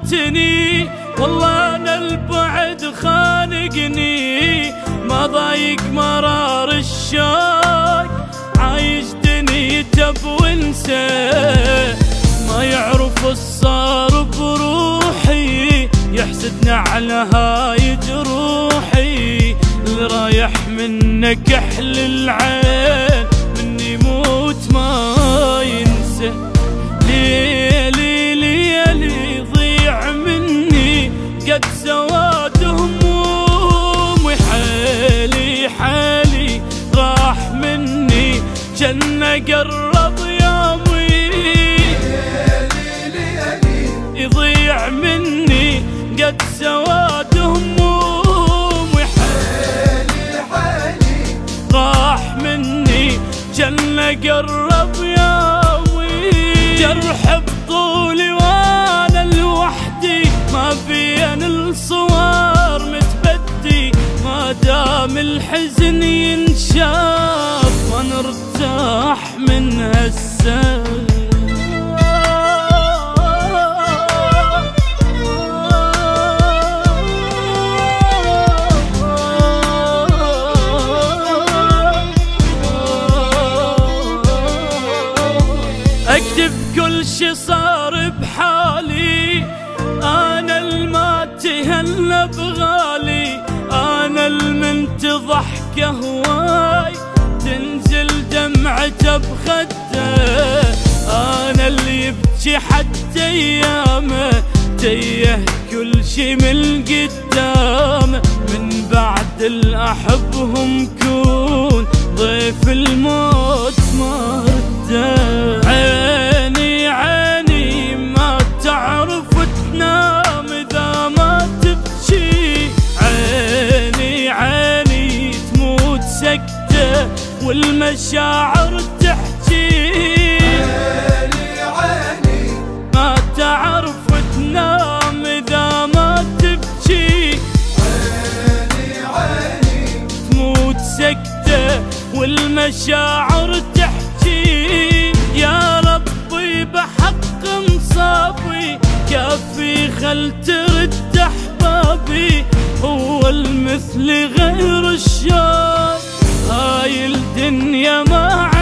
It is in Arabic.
فاتني، والله انا البعد خانقني، ما ضايق مرار الشوق، عايش دنيته بونسه، ما يعرف الصار بروحي، يحسدنا على هاي جروحي، اللي رايح منك احل العين، مني يموت ما ينسى، ليلي ليلي ضيع مني، قد سواد همومي، حالي حالي راح مني، جنة قرب يومي، يضيع مني قد سواد همومي، حالي حالي راح مني، جنة قرب يومي، جرح بطولي وانا لوحدي، ما بين الصور متبدي، ما دام الحزن ينشاف ما نرتاح من هالسهر. اكتب كل شي صار بحالي، انا الما تهنى بغالي، انا المنت ضحكه هواي، تنزل دمعته بخده، انا اللي يبكي حتى ايامه، تيه كل شي من قدامه، من بعد الاحبهم كون ضيف الموت ما رده، عيني عيني ما تعرف تنام اذا ما تبكي، عيني عيني تموت سكتة والمشاعر تحكي، عيني عيني ما تعرف تنام اذا ما تبكي، عيني عيني تموت سكتة والمشاعر تحكي، يا ربي بحق مصابي، كافي خل ترد احبابي، هو المثل غير الشوق، هاي الدنيا ما